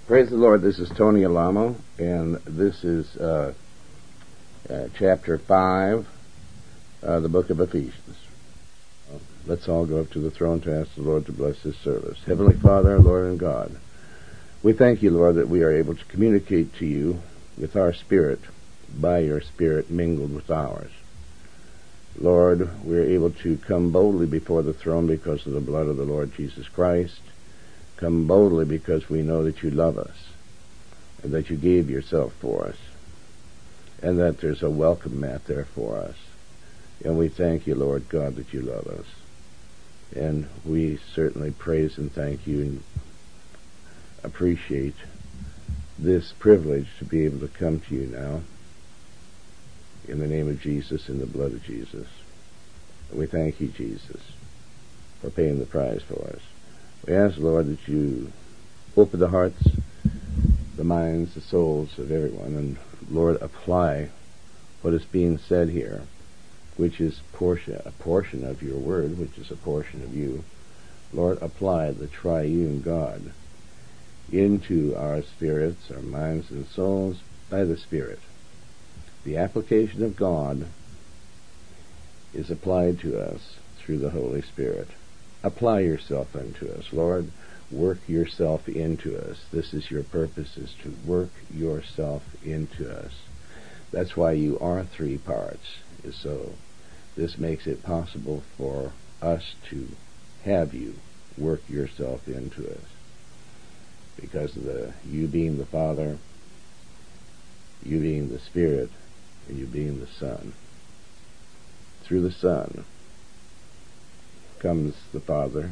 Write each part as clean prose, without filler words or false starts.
Praise the Lord. This is Tony Alamo, and this is chapter 5, the book of Ephesians. Let's all go up to the throne to ask the Lord to bless this service. Heavenly Father, our Lord and God, we thank you, Lord, that we are able to communicate to you with our spirit, by your spirit mingled with ours. Lord, we are able to come boldly before the throne because of the blood of the Lord Jesus Christ. Come boldly because we know that you love us, and that you gave yourself for us, and that there's a welcome mat there for us. And we thank you, Lord God, that you love us. And we certainly praise and thank you and appreciate this privilege to be able to come to you now, in the name of Jesus, in the blood of Jesus. And we thank you, Jesus, for paying the price for us. We ask, Lord, that you open the hearts, the minds, the souls of everyone, and, Lord, apply what is being said here, which is a portion of your word, which is a portion of you. Lord, apply the triune God into our spirits, our minds, and souls by the Spirit. The application of God is applied to us through the Holy Spirit. Apply yourself unto us, Lord. Work yourself into us. This is your purpose, is to work yourself into us. That's why you are three parts. So this makes it possible for us to have you work yourself into us. Because of you being the Father, you being the Spirit, and you being the Son. Through the Son comes the Father,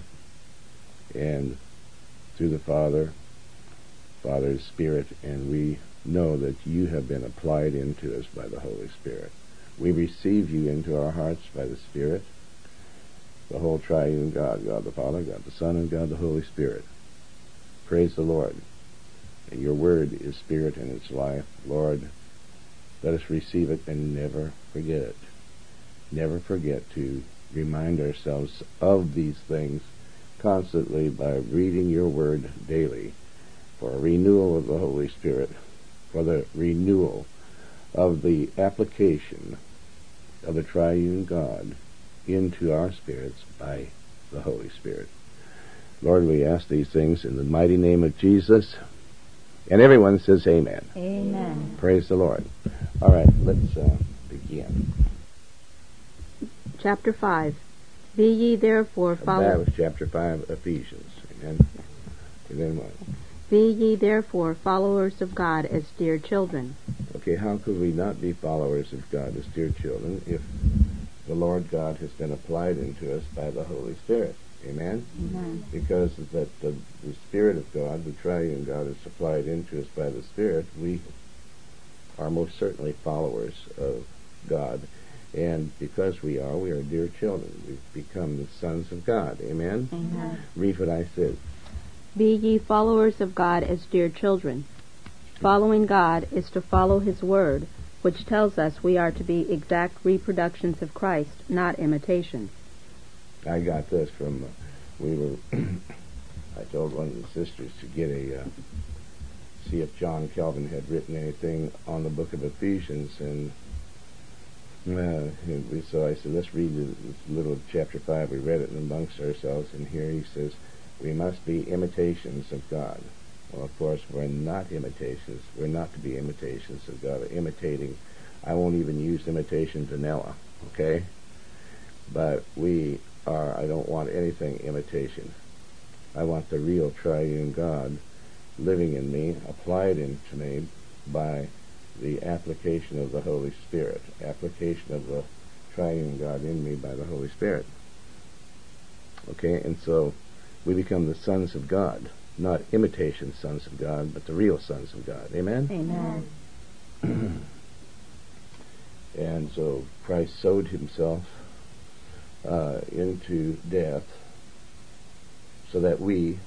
and through the Father's Spirit, and we know that you have been applied into us by the Holy Spirit. We receive you into our hearts by the Spirit, the whole triune God, God the Father, God the Son, and God the Holy Spirit. Praise the Lord. And your word is spirit and it's life. Lord, let us receive it and never forget it. Never forget to remind ourselves of these things constantly by reading your word daily, for a renewal of the Holy Spirit, for the renewal of the application of the triune God into our spirits by the Holy Spirit. Lord, we ask these things in the mighty name of Jesus. And everyone says amen. Amen. Praise the Lord. All right, let's begin. Chapter 5. Be ye therefore That was chapter 5, Ephesians. Amen. And then what? Be ye therefore followers of God as dear children. Okay, how could we not be followers of God as dear children if the Lord God has been applied into us by the Holy Spirit? Amen? Amen. Because that the Spirit of God, the triune God, is applied into us by the Spirit, we are most certainly followers of God. And because we are dear children. We've become the sons of God. Amen? Amen. Read what I said. Be ye followers of God as dear children. Following God is to follow His Word, which tells us we are to be exact reproductions of Christ, not imitations. I got this from, I told one of the sisters to get see if John Calvin had written anything on the book of Ephesians, and so I said, let's read this little chapter 5. We read it amongst ourselves, and here he says, we must be imitations of God. Well, of course, we're not imitations. We're not to be imitations of God. Imitating, I won't even use imitation vanilla, okay? But we are, I don't want anything imitation. I want the real triune God living in me, applied into me by the application of the Holy Spirit, application of the triune God in me by the Holy Spirit. Okay, and so we become the sons of God, not imitation sons of God, but the real sons of God. Amen? Amen. And so Christ sowed himself into death so that we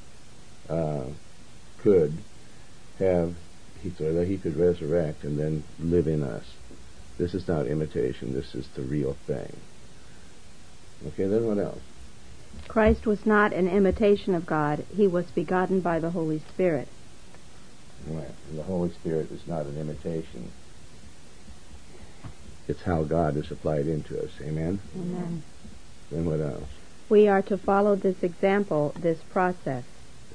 could have, so that he could resurrect and then live in us. This is not imitation. This is the real thing. Okay, then what else? Christ was not an imitation of God. He was begotten by the Holy Spirit. Right. And the Holy Spirit is not an imitation. It's how God is applied into us. Amen? Amen. Then what else? We are to follow this example, this process.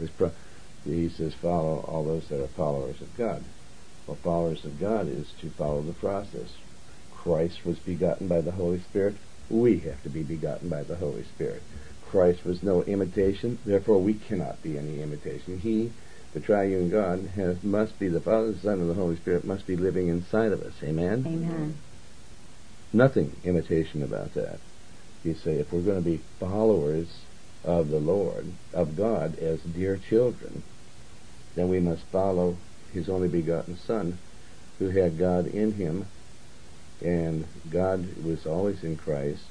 He says follow all those that are followers of God. Well, followers of God is to follow the process. Christ was begotten by the Holy Spirit. We have to be begotten by the Holy Spirit. Christ was no imitation, therefore we cannot be any imitation. He, the triune God, must be the Father, the Son, and the Holy Spirit must be living inside of us. Amen? Amen. Nothing imitation about that. You say, if we're going to be followers of the Lord, of God, as dear children, then we must follow His only begotten Son, who had God in Him, and God was always in Christ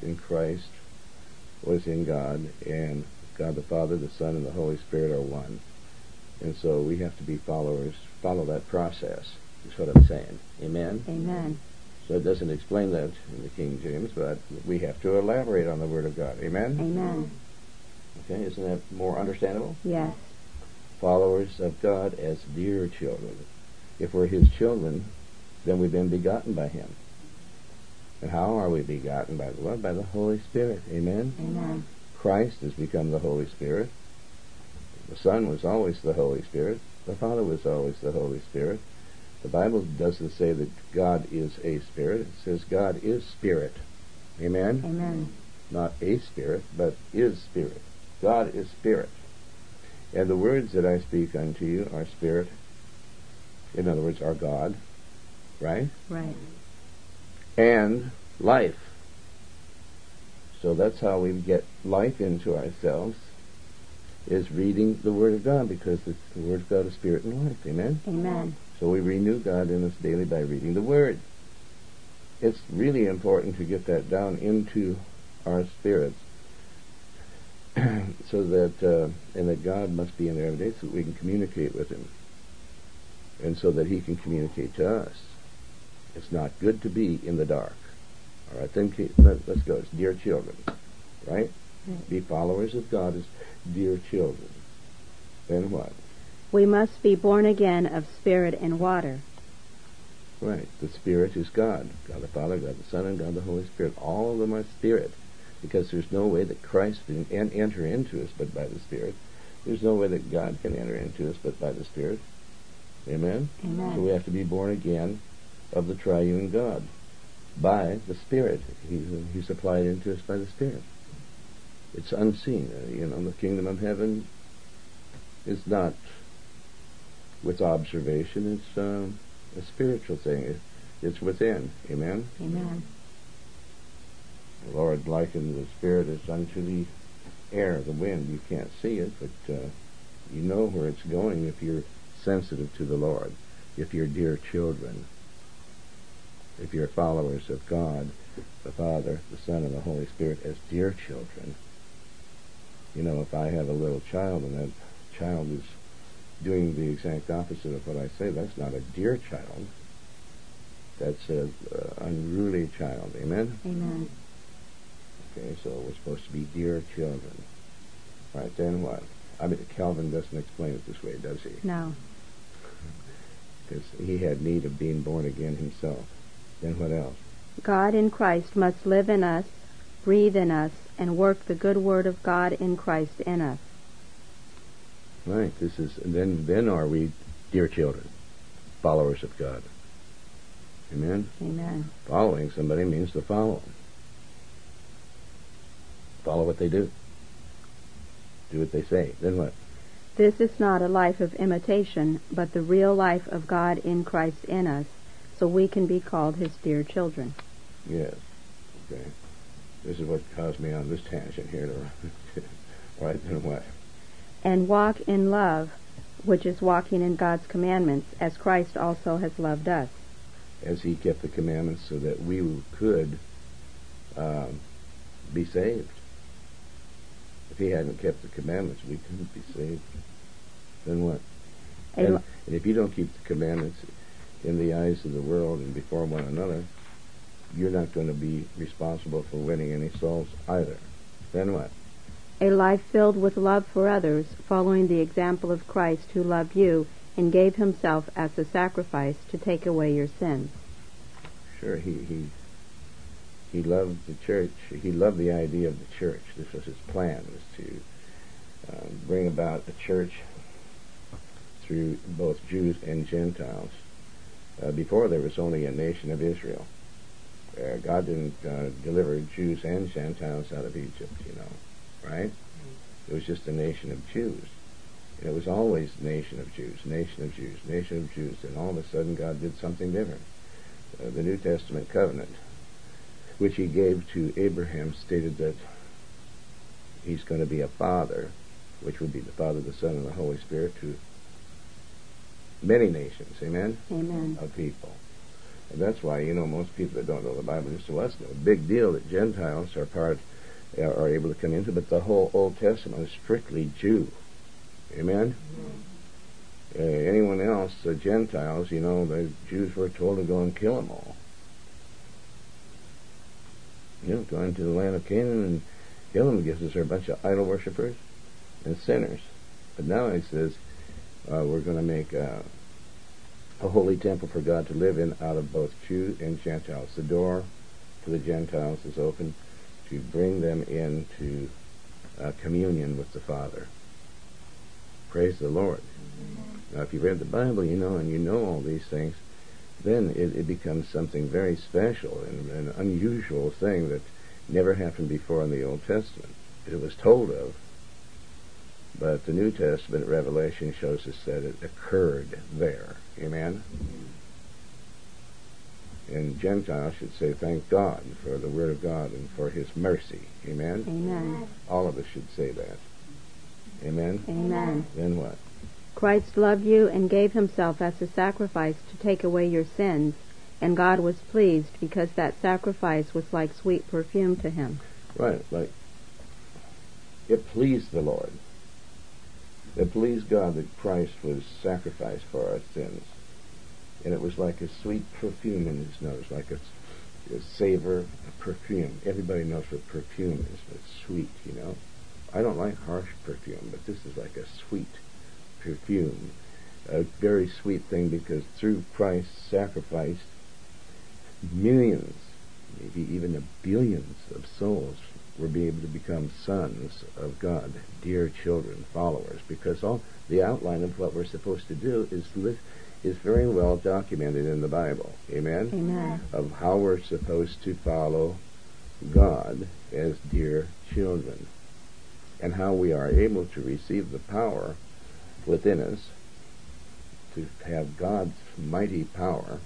was in God, and God the Father, the Son, and the Holy Spirit are one. And so we have to be followers, follow that process, is what I'm saying. Amen? Amen. So it doesn't explain that in the King James, but we have to elaborate on the Word of God. Amen? Amen. Okay, isn't that more understandable? Yes. Followers of God as dear children. If we're His children, then we've been begotten by Him. And how are we begotten by the Lord? By the Holy Spirit. Amen? Amen. Christ has become the Holy Spirit. The Son was always the Holy Spirit. The Father was always the Holy Spirit. The Bible doesn't say that God is a spirit. It says God is spirit. Amen? Amen. Not a spirit, but is spirit. God is spirit. And the words that I speak unto you are spirit. In other words, are God. Right? Right. And life. So that's how we get life into ourselves, is reading the Word of God, because the Word of God is spirit and life. Amen? Amen. So we renew God in us daily by reading the Word. It's really important to get that down into our spirits, so that and that God must be in there every day so that we can communicate with Him, and so that He can communicate to us. It's not good to be in the dark. All right, then let's go. It's dear children, right? Be followers of God as dear children. Then what? We must be born again of spirit and water. Right. The Spirit is God. God the Father, God the Son, and God the Holy Spirit. All of them are spirit, because there's no way that Christ can enter into us but by the Spirit. There's no way that God can enter into us but by the Spirit. Amen? Amen. So we have to be born again of the triune God by the Spirit. He's applied into us by the Spirit. It's unseen. The kingdom of heaven is not with observation. It's a spiritual thing. It's within. Amen? Amen. The Lord likened the Spirit as unto the air, the wind. You can't see it, but you know where it's going if you're sensitive to the Lord, if you're dear children, if you're followers of God, the Father, the Son, and the Holy Spirit as dear children. If I have a little child and that child is doing the exact opposite of what I say, that's not a dear child. That's an unruly child. Amen? Amen. Okay, so we're supposed to be dear children. All right, then what? Calvin doesn't explain it this way, does he? No. Because he had need of being born again himself. Then what else? God in Christ must live in us, breathe in us, and work the good word of God in Christ in us. Right. Then are we dear children, followers of God. Amen? Amen. Following somebody means to follow them. Follow what they do. Do what they say. Then what? This is not a life of imitation, but the real life of God in Christ in us, so we can be called His dear children. Yes. Okay. This is what caused me on this tangent here. Right, then what? And walk in love, which is walking in God's commandments, as Christ also has loved us. As He kept the commandments so that we could be saved. If He hadn't kept the commandments, we couldn't be saved. Then what? And if you don't keep the commandments in the eyes of the world and before one another, you're not going to be responsible for winning any souls either. Then what? A life filled with love for others, following the example of Christ who loved you and gave himself as a sacrifice to take away your sins. Sure, he loved the church. He loved the idea of the church. This was his plan, was to bring about a church through both Jews and Gentiles. Before there was only a nation of Israel. God didn't deliver Jews and Gentiles out of Egypt, right? It was just a nation of Jews. And it was always nation of Jews, nation of Jews, nation of Jews. And all of a sudden God did something different. The New Testament covenant, which he gave to Abraham, stated that he's going to be a father, which would be the Father, the Son, and the Holy Spirit, to many nations, amen? Amen. Of people. And that's why, most people that don't know the Bible just say, well, it's no big deal that Gentiles are able to come into, but the whole Old Testament is strictly Jew. Amen? Anyone else, the Gentiles, the Jews were told to go and kill them all. Go into the land of Canaan and kill them because they're a bunch of idol worshippers and sinners. But now he says, we're going to make a holy temple for God to live in out of both Jew and Gentiles. The door to the Gentiles is open to bring them into communion with the Father. Praise the Lord. Now, if you read the Bible, and you know all these things, then it becomes something very special and an unusual thing that never happened before in the Old Testament. It was told of, but the New Testament revelation shows us that it occurred there. Amen? And Gentiles should say, thank God for the Word of God and for His mercy. Amen? Amen. All of us should say that. Amen? Amen. Then what? Christ loved you and gave himself as a sacrifice to take away your sins, and God was pleased because that sacrifice was like sweet perfume to him. Right, like it pleased the Lord. It pleased God that Christ was sacrificed for our sins. And it was like a sweet perfume in his nose, like a savor, a perfume. Everybody knows what perfume is, but it's sweet, I don't like harsh perfume, but this is like a sweet perfume. A very sweet thing, because through Christ's sacrifice, millions, maybe even billions of souls will be able to become sons of God, dear children, followers, because all the outline of what we're supposed to do is very well documented in the Bible. Amen? Amen. Of how we're supposed to follow God as dear children, and how we are able to receive the power within us to have God's mighty power,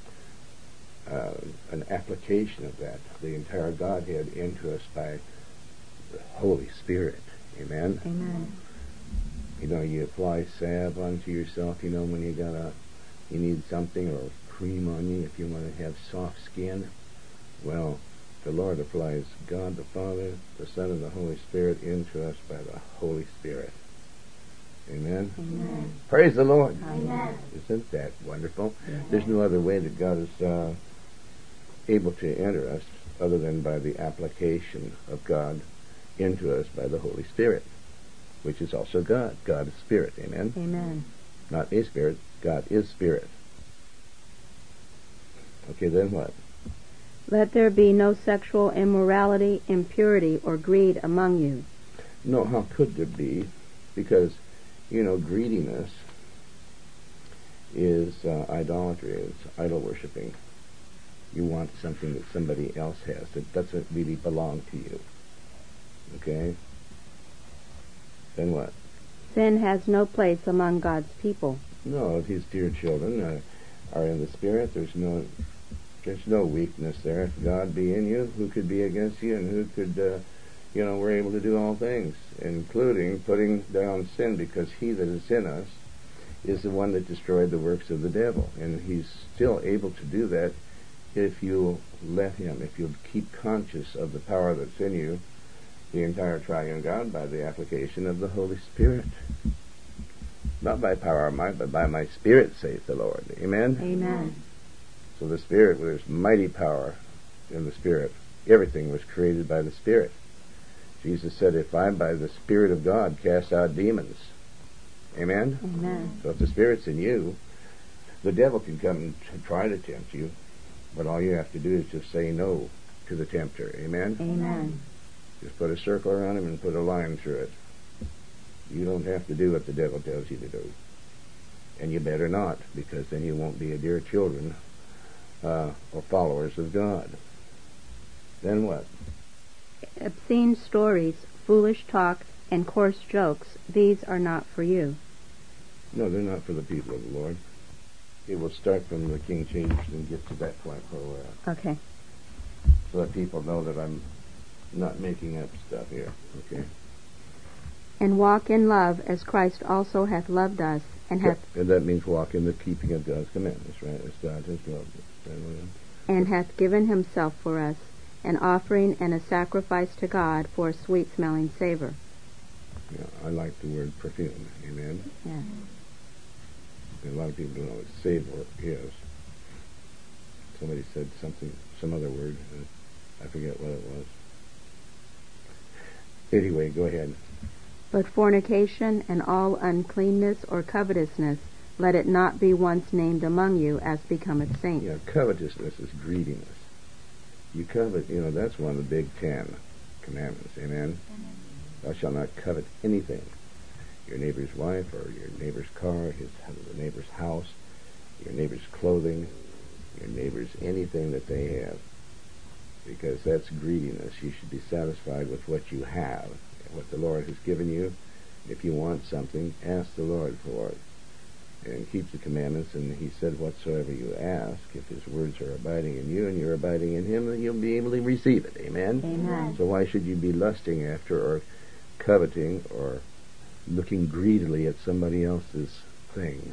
an application of that, the entire Godhead, into us by the Holy Spirit. Amen? Amen. You apply salve onto yourself, when you need something, or cream on you if you want to have soft skin. Well, the Lord applies God the Father, the Son, and the Holy Spirit into us by the Holy Spirit. Amen? Amen. Praise the Lord. Amen. Isn't that wonderful? Amen. There's no other way that God is able to enter us other than by the application of God into us by the Holy Spirit, which is also God. God is Spirit. Amen? Amen. Not a spirit. God is Spirit. Okay, then what? Let there be no sexual immorality, impurity, or greed among you. No, how could there be? Because, greediness is idolatry. It's idol worshiping. You want something that somebody else has that doesn't really belong to you. Okay? Then what? Sin has no place among God's people. No, if His dear children are in the Spirit, there's no weakness there. If God be in you, who could be against you, and who could, we're able to do all things, including putting down sin, because He that is in us is the one that destroyed the works of the devil, and He's still able to do that if you let Him, if you keep conscious of the power that's in you, the entire triune God, by the application of the Holy Spirit. Not by power or might, but by my Spirit, saith the Lord. Amen? Amen. So the Spirit, there's mighty power in the Spirit. Everything was created by the Spirit. Jesus said, if I by the Spirit of God cast out demons, Amen? Amen. So if the Spirit's in you, the devil can come and try to tempt you, but all you have to do is just say no to the tempter. Amen? Amen. Just put a circle around him and put a line through it. You don't have to do what the devil tells you to do. And you better not, because then you won't be a dear children or followers of God. Then what? Obscene stories, foolish talk, and coarse jokes, these are not for you. No, they're not for the people of the Lord. It will start from the King James and get to that point where we're at. Okay. So that people know that I'm not making up stuff here. Okay? And walk in love as Christ also hath loved us, and hath And that means walk in the keeping of God's commandments, right? As God has loved us. and hath given himself for us, an offering and a sacrifice to God for a sweet-smelling savor. Yeah, I like the word perfume. Amen? Yes. And a lot of people don't know what savor is. Somebody said something, some other word. I forget what it was. Anyway, go ahead. But fornication and all uncleanness or covetousness, let it not be once named among you as becometh saints. Yeah, covetousness is greediness. You covet, that's one of the big 10 commandments. Amen? Thou shalt not covet anything. Your neighbor's wife or your neighbor's car, the neighbor's house, your neighbor's clothing, your neighbor's anything that they have. Because that's greediness. You should be satisfied with what you have, what the Lord has given you. If you want something, ask the Lord for it. And keep the commandments, and he said, whatsoever you ask, if his words are abiding in you and you're abiding in him, then you'll be able to receive it. Amen? Amen. So why should you be lusting after or coveting or looking greedily at somebody else's things?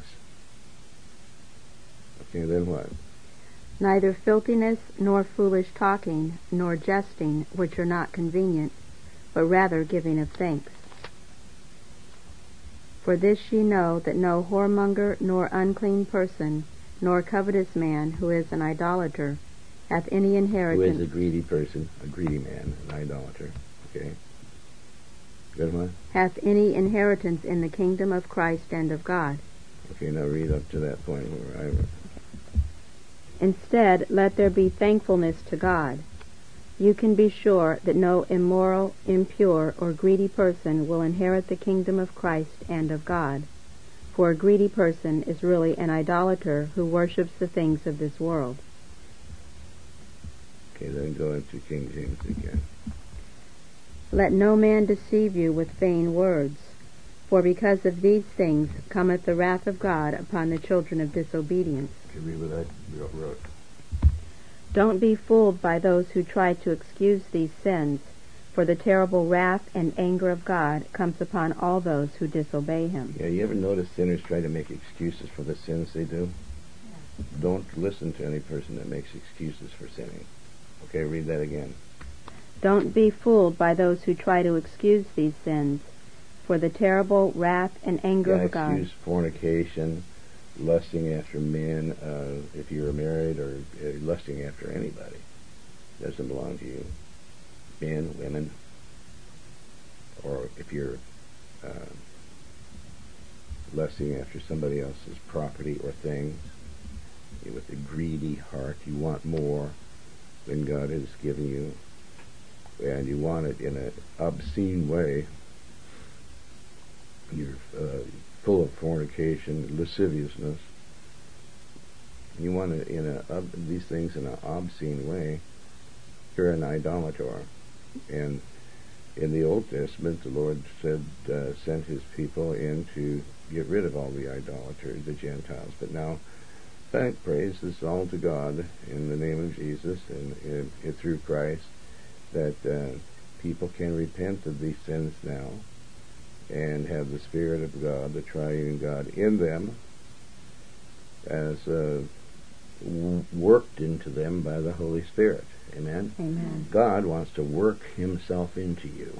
Okay, then what? Neither filthiness, nor foolish talking, nor jesting, which are not convenient, but rather giving of thanks. For this ye know, that no whoremonger, nor unclean person, nor covetous man, who is an idolater, hath any inheritance. Who is a greedy person, a greedy man, an idolater. Okay. Good one? Hath any inheritance in the kingdom of Christ and of God. Okay, now read up to that point where I... Instead, let there be thankfulness to God. You can be sure that no immoral, impure, or greedy person will inherit the kingdom of Christ and of God, for a greedy person is really an idolater who worships the things of this world. Okay, then go into King James again. Let no man deceive you with vain words, for because of these things cometh the wrath of God upon the children of disobedience. Okay, read what I wrote. Don't be fooled by those who try to excuse these sins, for the terrible wrath and anger of God comes upon all those who disobey him. Yeah, you ever notice sinners try to make excuses for the sins they do? Yeah. Don't listen to any person that makes excuses for sinning. Okay, read that again. Don't be fooled by those who try to excuse these sins, for the terrible wrath and anger of God. Excuse fornication, lusting after men, if you're married, or lusting after anybody. Doesn't belong to you. Men, women, or if you're lusting after somebody else's property or things, with a greedy heart, you want more than God has given you, and you want it in an obscene way. You're full of fornication, lasciviousness. You want it these things in an obscene way. You're an idolater. And in the Old Testament, the Lord said, sent his people in to get rid of all the idolaters, the Gentiles. But now, thank praise is all to God in the name of Jesus and through Christ, that people can repent of these sins now and have the Spirit of God, the triune God, in them as worked into them by the Holy Spirit. Amen? Amen. God wants to work himself into you.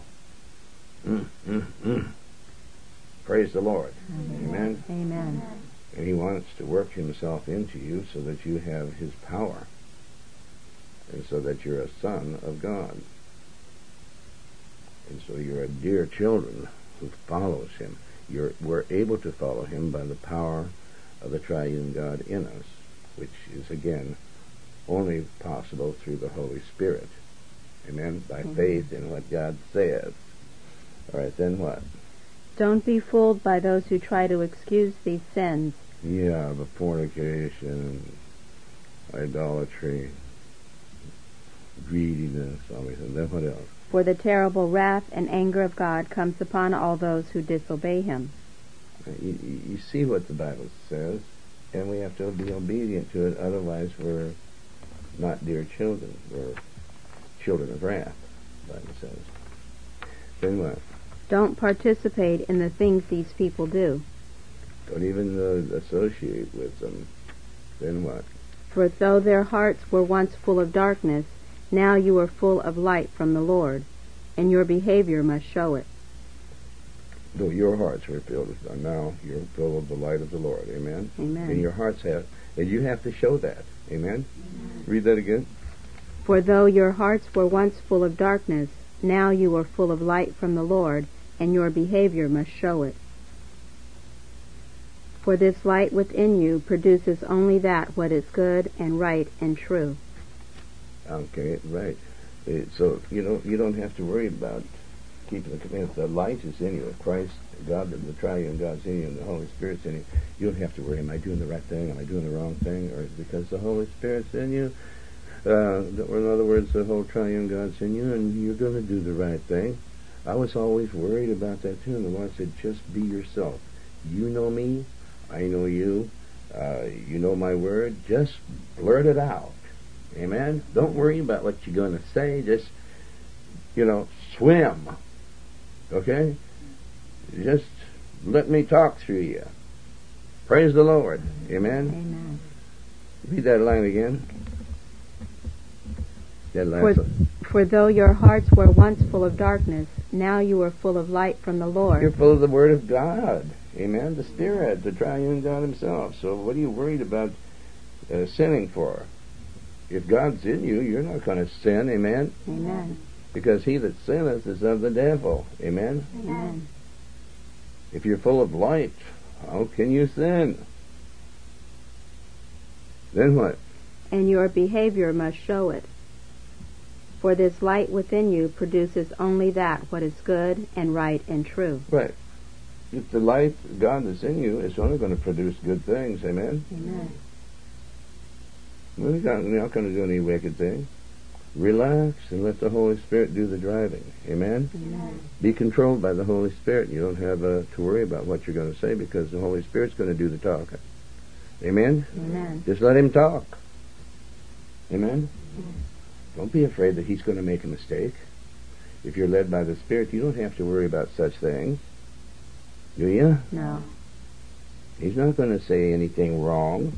Praise the Lord. Amen. Amen. And he wants to work himself into you so that you have his power, and so that you're a son of God, and so you're a dear children who follows him. we're able to follow him by the power of the triune God in us, which is, again, only possible through the Holy Spirit. Amen? By faith in what God says. All right, then what? Don't be fooled by those who try to excuse these sins. Yeah, the fornication, idolatry, greediness, all these things. Then what else? For the terrible wrath and anger of God comes upon all those who disobey him. You see what the Bible says, and we have to be obedient to it, otherwise we're not dear children. We're children of wrath, the Bible says. Then what? Don't participate in the things these people do. Don't even associate with them. Then what? For though their hearts were once full of darkness, now you are full of light from the Lord, and your behavior must show it. Though your hearts were filled with, now you're full of the light of the Lord. Amen? Amen. And your hearts have, and you have to show that. Amen? Read that again. For though your hearts were once full of darkness, now you are full of light from the Lord, and your behavior must show it. For this light within you produces only that what is good and right and true. Okay, right. So you don't have to worry about keeping the commandments. The light is in you. If Christ, God, the triune God's in you, and the Holy Spirit's in you, you don't have to worry, am I doing the right thing? Am I doing the wrong thing? Or because the Holy Spirit's in you, or in other words, the whole triune God's in you, and you're going to do the right thing. I was always worried about that too, and the Lord said, just be yourself. You know me, I know you, you know my word, just blurt it out. Amen? Don't worry about what you're going to say, just, swim. Okay? Just let me talk through you. Praise the Lord. Amen? Amen. Read that line again. That line. For though your hearts were once full of darkness, now you are full of light from the Lord. You're full of the Word of God. Amen? The Spirit, the triune God himself. So what are you worried about sinning for? If God's in you, you're not going to sin. Amen? Amen. Because he that sinneth is of the devil. Amen? Amen. If you're full of light, how can you sin? Then what? And your behavior must show it. For this light within you produces only that what is good and right and true. Right. If the light of God is in you, it's only going to produce good things. Amen? Amen. We're not going to do any wicked thing. Relax and let the Holy Spirit do the driving. Amen? Amen. Be controlled by the Holy Spirit. You don't have to worry about what you're going to say because the Holy Spirit's going to do the talking. Amen? Amen. Just let him talk. Amen? Amen. Don't be afraid that he's going to make a mistake. If you're led by the Spirit, you don't have to worry about such things. Do you? No. He's not going to say anything wrong.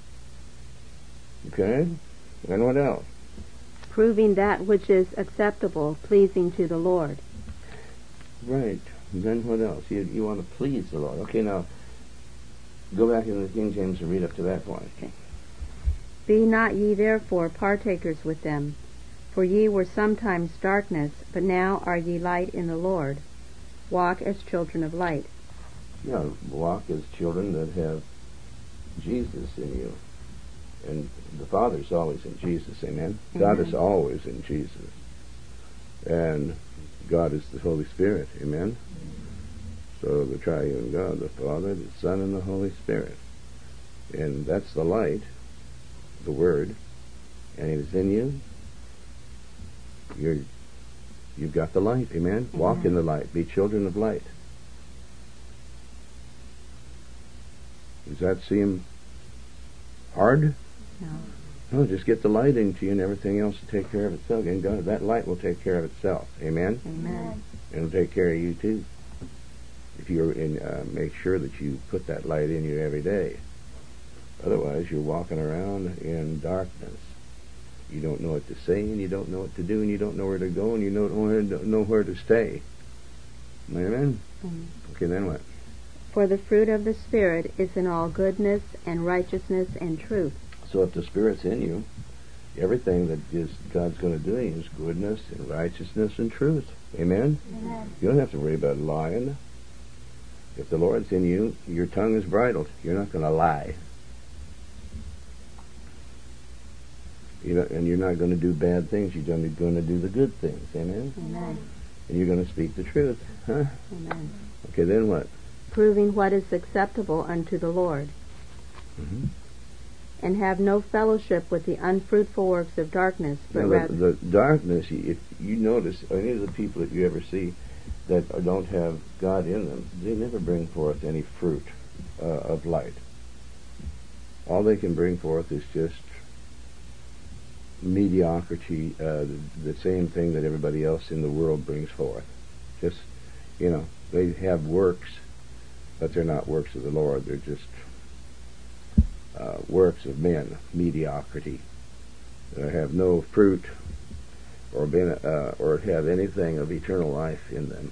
Okay? And what else? Proving that which is acceptable, pleasing to the Lord. Right. And then what else? You want to please the Lord. Okay, now, go back into the King James and read up to that point. Okay. Be not ye therefore partakers with them, for ye were sometimes darkness, but now are ye light in the Lord. Walk as children of light. Yeah, walk as children that have Jesus in you. And the Father's always in Jesus, amen? Amen. God is always in Jesus. And God is the Holy Spirit, amen? So the triune God, the Father, the Son, and the Holy Spirit. And that's the light, the Word, and it is in you. You've got the light, amen? Walk in the light. Be children of light. Does that seem hard? No. No, just get the light into you and everything else will take care of itself. And God, that light will take care of itself. Amen? Amen. And it'll take care of you too. If you're make sure that you put that light in you every day. Otherwise, you're walking around in darkness. You don't know what to say, and you don't know what to do, and you don't know where to go, and you don't know where to stay. Amen? Amen. Okay, then what? For the fruit of the Spirit is in all goodness and righteousness and truth. So if the Spirit's in you, everything that God's going to do is goodness and righteousness and truth. Amen? Amen. You don't have to worry about lying. If the Lord's in you, your tongue is bridled. You're not going to lie. And you're not going to do bad things. You're going to do the good things. Amen? Amen. And you're going to speak the truth. Huh? Amen. Okay, then what? Proving what is acceptable unto the Lord. Mm-hmm. And have no fellowship with the unfruitful works of darkness, but rather... The darkness, if you notice, any of the people that you ever see that don't have God in them, they never bring forth any fruit of light. All they can bring forth is just mediocrity, the same thing that everybody else in the world brings forth. Just, they have works, but they're not works of the Lord. They're just works of men, mediocrity. They have no fruit or have anything of eternal life in them.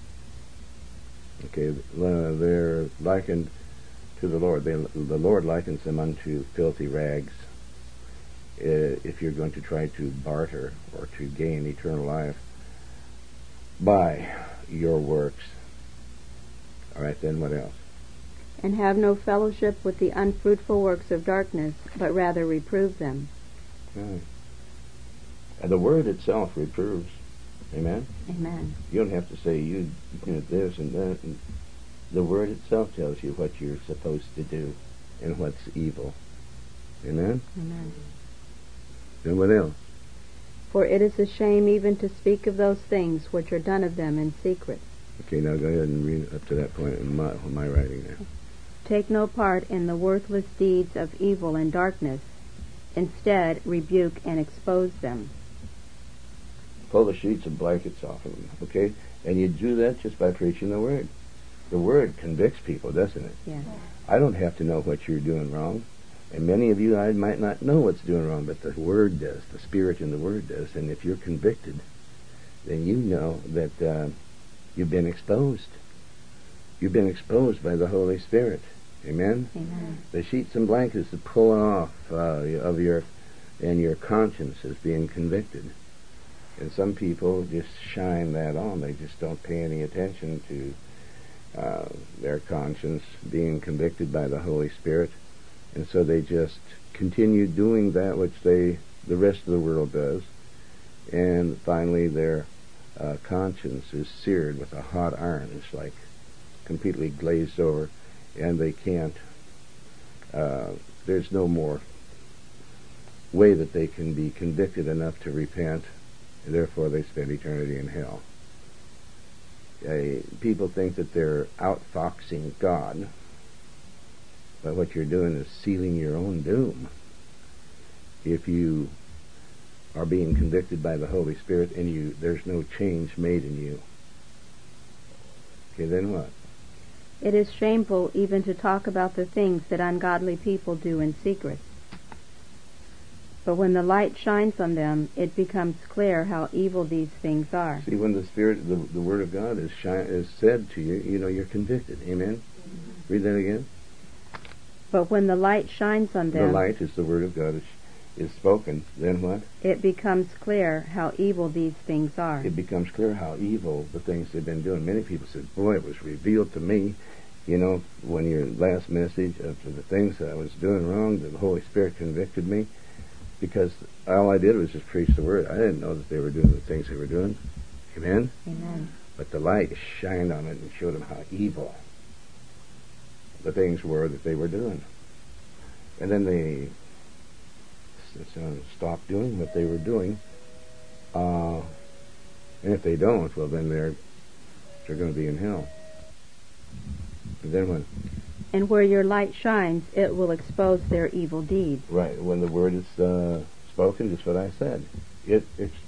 Okay, they're likened to the Lord. The Lord likens them unto filthy rags. If you're going to try to barter or to gain eternal life by your works. All right, then what else? And have no fellowship with the unfruitful works of darkness, but rather reprove them. Right. And the Word itself reproves. Amen? Amen. You don't have to say you do this and that. And the Word itself tells you what you're supposed to do and what's evil. Amen? Amen. Then what else? For it is a shame even to speak of those things which are done of them in secret. Okay, now go ahead and read up to that point in my writing there. Take no part in the worthless deeds of evil and darkness. Instead, rebuke and expose them. Pull the sheets and blankets off of them, okay? And you do that just by preaching the Word. The Word convicts people, doesn't it? Yes. I don't have to know what you're doing wrong. And many of you, I might not know what's doing wrong, but the Word does. The Spirit in the Word does. And if you're convicted, then you know that you've been exposed. You've been exposed by the Holy Spirit. Amen? Amen. The sheets and blankets are pulling off of your conscience is being convicted. And some people just shine that on. They just don't pay any attention to their conscience being convicted by the Holy Spirit. And so they just continue doing that which the rest of the world does. And finally their conscience is seared with a hot iron. It's like completely glazed over. And they can't, there's no more way that they can be convicted enough to repent, and therefore they spend eternity in hell. People think that they're outfoxing God, but what you're doing is sealing your own doom. If you are being convicted by the Holy Spirit and there's no change made in you. Okay, then what? It is shameful even to talk about the things that ungodly people do in secret. But when the light shines on them, it becomes clear how evil these things are. See, when the Spirit, the Word of God is said to you, you're convicted. Amen? Read that again. But when the light shines on them... The light is the Word of God is spoken. Then what? It becomes clear how evil these things are. It becomes clear how evil the things they've been doing. Many people said, boy, it was revealed to me, when your last message of the things that I was doing wrong, the Holy Spirit convicted me, because all I did was just preach the Word. I didn't know that they were doing the things they were doing. Amen? Amen. But the light shined on it and showed them how evil the things were that they were doing. And then they stop doing what they were doing. And if they don't, well, then they're going to be in hell. And then what? And where your light shines, it will expose their evil deeds. Right. When the Word is spoken, just what I said. It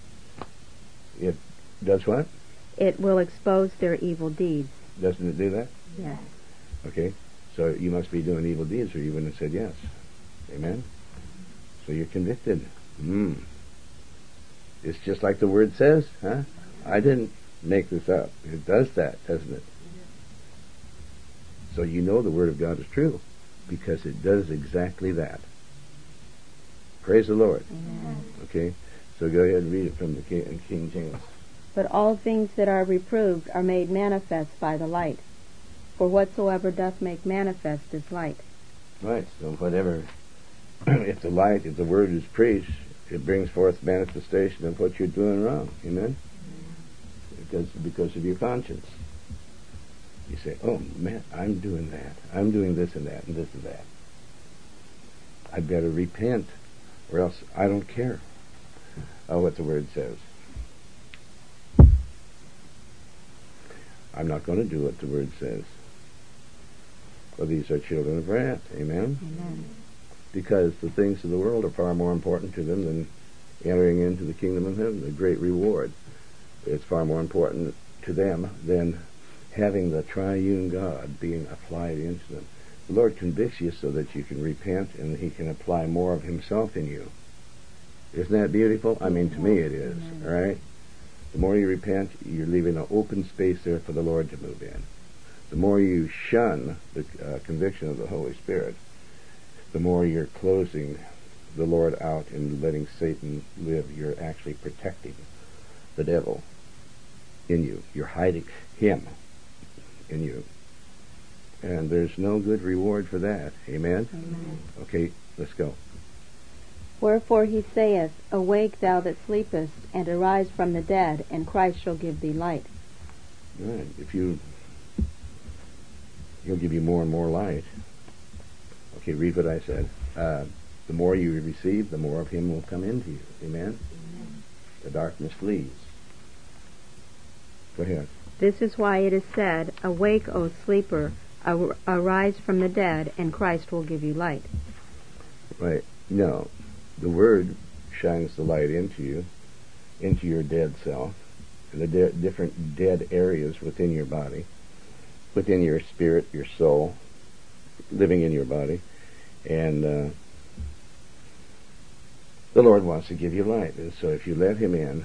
does what? It will expose their evil deeds. Doesn't it do that? Yes. Okay. So you must be doing evil deeds, or you wouldn't have said yes. Amen? So you're convicted. It's just like the Word says, huh? I didn't make this up. It does that, doesn't it? So you know the Word of God is true, because it does exactly that. Praise the Lord. Amen. Okay? So go ahead and read it from the King James. But all things that are reproved are made manifest by the light. For whatsoever doth make manifest is light. Right, so whatever, if the word is preached, it brings forth manifestation of what you're doing wrong. Amen? Because of your conscience. You say, oh man, I'm doing that. I'm doing this and that and this and that. I better repent, or else I don't care what the word says. I'm not going to do what the word says. Well, these are children of wrath. Amen? Amen. Because the things of the world are far more important to them than entering into the kingdom of heaven, the great reward. It's far more important to them than having the triune God being applied into them. The Lord convicts you so that you can repent and He can apply more of Himself in you. Isn't that beautiful? I mean, to me it is. All right? The more you repent, you're leaving an open space there for the Lord to move in. The more you shun the conviction of the Holy Spirit, the more you're closing the Lord out and letting Satan live. You're actually protecting the devil in you. You're hiding him in you. And there's no good reward for that. Amen? Amen. Okay, let's go. Wherefore he saith, Awake, thou that sleepest, and arise from the dead, and Christ shall give thee light. Right. He'll give you more and more light. Okay, read what I said. The more you receive, the more of Him will come into you. Amen? Amen. The darkness flees. Go ahead. This is why it is said, Awake, O sleeper, arise from the dead, and Christ will give you light. Right. No. The Word shines the light into you, into your dead self, and the different dead areas within your body, within your spirit, your soul, living in your body. And the Lord wants to give you light. And so if you let Him in,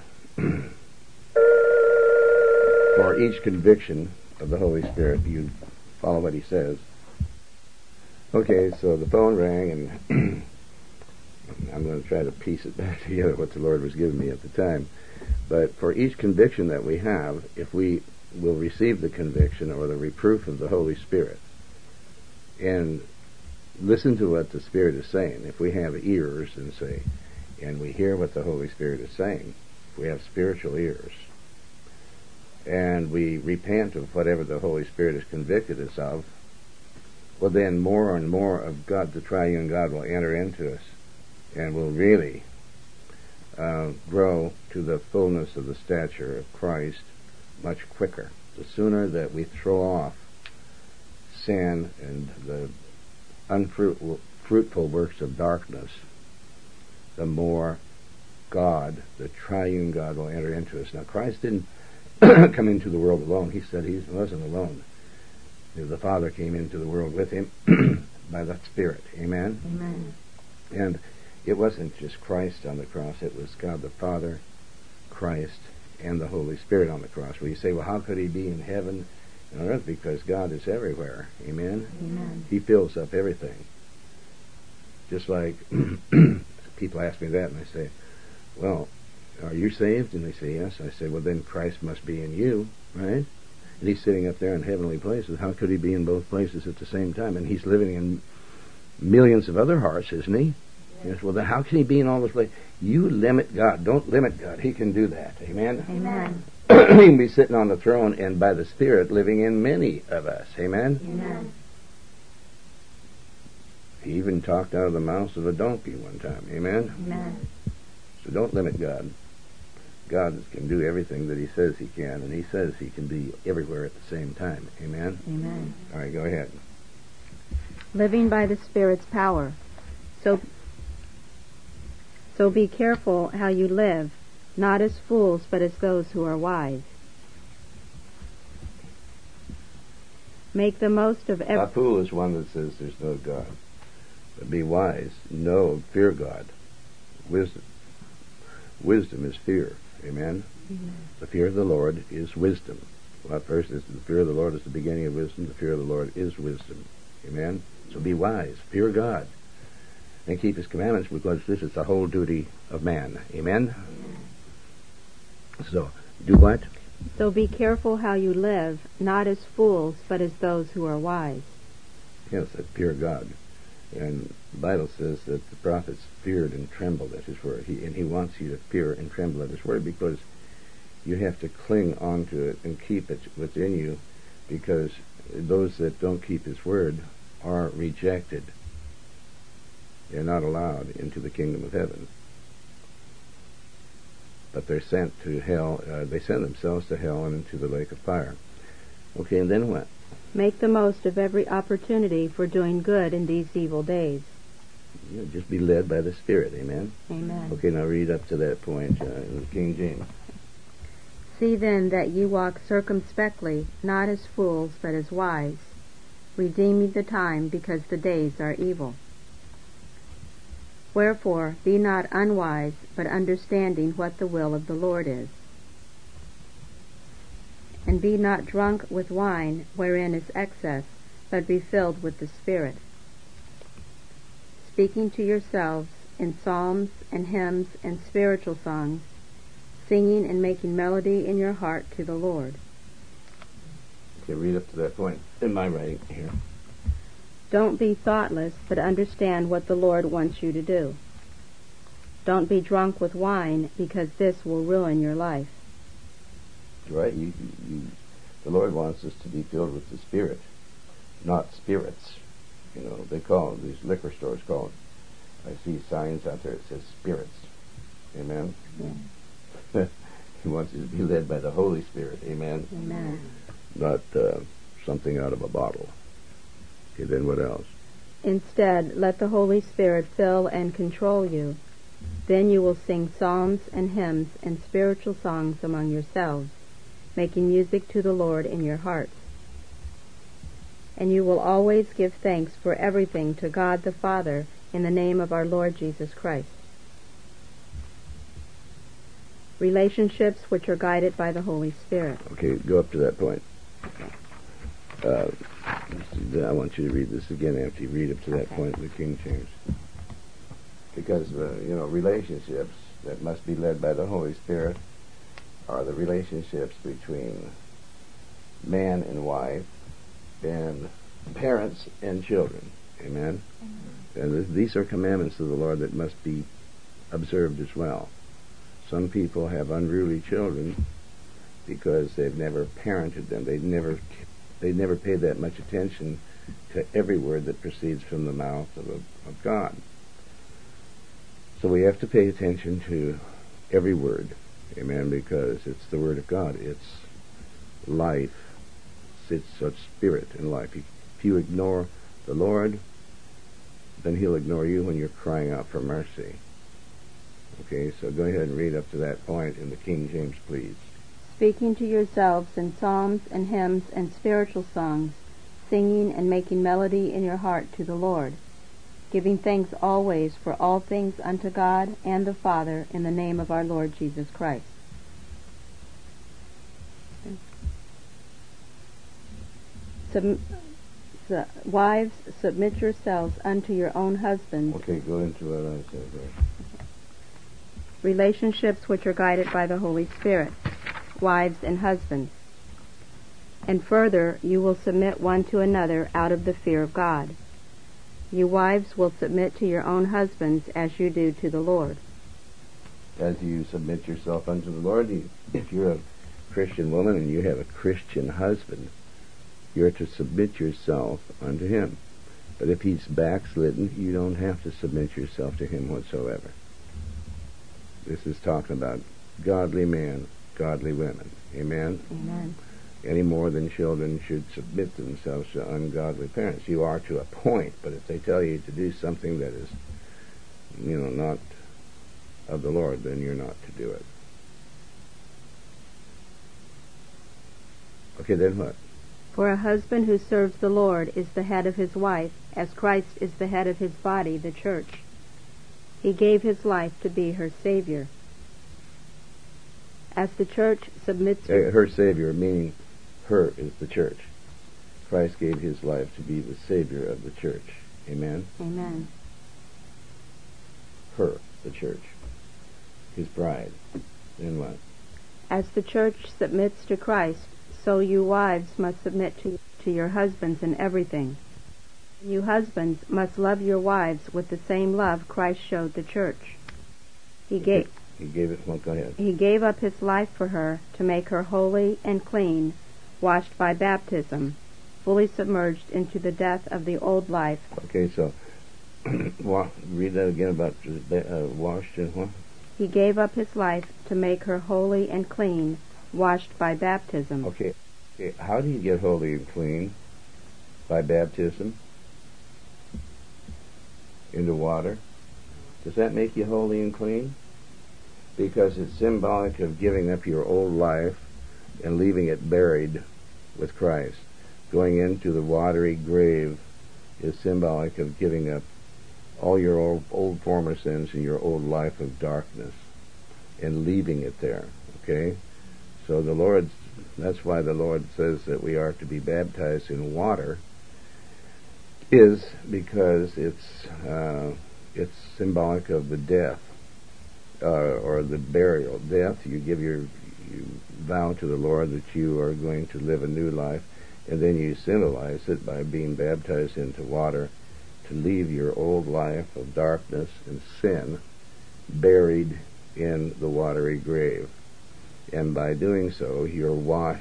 for each conviction of the Holy Spirit, you follow what He says. Okay, so the phone rang, and I'm going to try to piece it back together, what the Lord was giving me at the time. But for each conviction that we have, if we will receive the conviction or the reproof of the Holy Spirit and listen to what the Spirit is saying, if we have ears and we hear what the Holy Spirit is saying, if we have spiritual ears, and we repent of whatever the Holy Spirit has convicted us of, well then more and more of God, the triune God, will enter into us and will really grow to the fullness of the stature of Christ much quicker. The sooner that we throw off sin and the unfruitful works of darkness, the more God, the triune God, will enter into us. Now, Christ didn't come into the world alone. He said He wasn't alone. The Father came into the world with Him by the Spirit. Amen? Amen. And it wasn't just Christ on the cross. It was God the Father, Christ, and the Holy Spirit on the cross. Where you say, well, how could He be in heaven and on earth? Because God is everywhere. Amen? Amen. He fills up everything. Just like people ask me that, and I say, well, are you saved? And they say, yes. I say, well, then Christ must be in you, right? And He's sitting up there in heavenly places. How could He be in both places at the same time? And He's living in millions of other hearts, isn't He? Yes. Well, then how can He be in all those places? You limit God. Don't limit God. He can do that. Amen? Amen. He can be sitting on the throne and by the Spirit living in many of us. Amen? Amen. He even talked out of the mouth of a donkey one time. Amen? Amen. So don't limit God. God can do everything that He says He can, and He says He can be everywhere at the same time. Amen? Amen. All right, go ahead. Living by the Spirit's power. So be careful how you live, not as fools, but as those who are wise. Make the most of A fool is one that says there's no God. But be wise. Know, fear God. Wisdom. Wisdom is fear. Amen? Amen. The fear of the Lord is wisdom. Well, first, the fear of the Lord is the beginning of wisdom. The fear of the Lord is wisdom. Amen? So be wise. Fear God. And keep His commandments, because this is the whole duty of man. Amen? So, do what? So be careful how you live, not as fools, but as those who are wise. Yes, that fear God. And the Bible says that the prophets feared and trembled at his word. And he wants you to fear and tremble at his word, because you have to cling on to it and keep it within you, because those that don't keep his word are rejected. They're not allowed into the kingdom of heaven. But they're sent to hell. They send themselves to hell and into the lake of fire. Okay, and then what? Make the most of every opportunity for doing good in these evil days. Just be led by the Spirit, amen? Amen. Okay, now read up to that point in the King James. See then that ye walk circumspectly, not as fools, but as wise, redeeming the time, because the days are evil. Wherefore be not unwise, but understanding what the will of the Lord is. And be not drunk with wine, wherein is excess, but be filled with the Spirit, speaking to yourselves in psalms and hymns and spiritual songs, singing and making melody in your heart to the Lord. Okay, read up to that point in my writing here. Don't be thoughtless, but understand what the Lord wants you to do. Don't be drunk with wine, because this will ruin your life. Right? The Lord wants us to be filled with the Spirit, not spirits. They call it, these liquor stores call it. I see signs out there that says spirits. Amen? Yeah. He wants you to be led by the Holy Spirit. Amen? Amen. Not something out of a bottle. Okay, then what else? Instead, let the Holy Spirit fill and control you. Then you will sing psalms and hymns and spiritual songs among yourselves, making music to the Lord in your hearts. And you will always give thanks for everything to God the Father in the name of our Lord Jesus Christ. Relationships which are guided by the Holy Spirit. Okay, go up to that point. I want you to read this again after you read up to that point in the King James. Because, relationships that must be led by the Holy Spirit are the relationships between man and wife and parents and children. Amen? And these are commandments of the Lord that must be observed as well. Some people have unruly children because they've never parented them. They never paid that much attention to every word that proceeds from the mouth of God. So we have to pay attention to every word, amen, because it's the Word of God. It's life. It's such spirit in life. If you ignore the Lord, then He'll ignore you when you're crying out for mercy. Okay, so go ahead and read up to that point in the King James, please. Speaking to yourselves in psalms and hymns and spiritual songs, singing and making melody in your heart to the Lord, giving thanks always for all things unto God and the Father in the name of our Lord Jesus Christ. Wives, submit yourselves unto your own husbands. Okay, go into what I said there. Relationships which are guided by the Holy Spirit, wives and husbands. And further, you will submit one to another out of the fear of God. You wives will submit to your own husbands as you do to the Lord. As you submit yourself unto the Lord, if you're a Christian woman and you have a Christian husband, you're to submit yourself unto him. But if he's backslidden, you don't have to submit yourself to him whatsoever. This is talking about godly men, godly women. Amen? Amen. Any more than children should submit themselves to ungodly parents. You are to a point, but if they tell you to do something that is, not of the Lord, then you're not to do it. Okay, then what? For a husband who serves the Lord is the head of his wife, as Christ is the head of his body, the church. He gave his life to be her Savior. As the church submits... Her Savior, meaning her is the church. Christ gave his life to be the Savior of the church. Amen? Amen. Her, the church. His bride. Then what? As the church submits to Christ, so you wives must submit to your husbands in everything. You husbands must love your wives with the same love Christ showed the church. He gave up his life for her to make her holy and clean, washed by baptism, fully submerged into the death of the old life. Okay, so read that again about washed and what? He gave up his life to make her holy and clean, washed by baptism. Okay. How do you get holy and clean? By baptism? Into water? Does that make you holy and clean? Because it's symbolic of giving up your old life and leaving it buried with Christ. Going into the watery grave is symbolic of giving up all your old former sins and your old life of darkness and leaving it there. Okay? So that's why the Lord says that we are to be baptized in water, is because it's symbolic of the death, or the burial. Death, you vow to the Lord that you are going to live a new life, and then you symbolize it by being baptized into water to leave your old life of darkness and sin buried in the watery grave. And by doing so, you're washed.